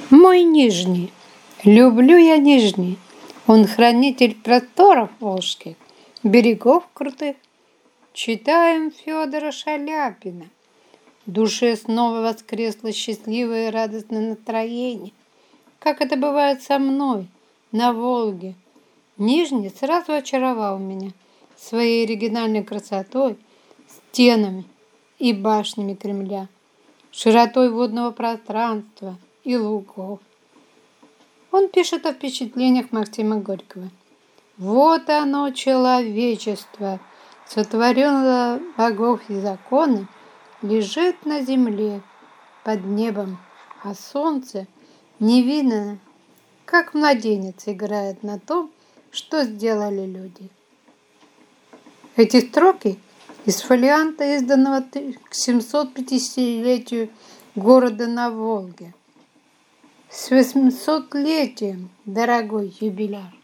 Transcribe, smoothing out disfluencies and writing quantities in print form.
Мой Нижний, люблю я Нижний, он хранитель просторов волжских, берегов крутых. Читаем Федора Шаляпина. В душе снова воскресло счастливое и радостное настроение, как это бывает со мной на Волге. Нижний сразу очаровал меня своей оригинальной красотой, стенами и башнями Кремля, широтой водного пространства и лугов. Он пишет о впечатлениях Максима Горького. Вот оно, человечество, сотворенное богов и законы, лежит на земле под небом, а солнце невинно, как младенец, играет на том, что сделали люди. Эти строки из фолианта, изданного к 750-летию города на Волге. С 800-летием, дорогой юбиляр!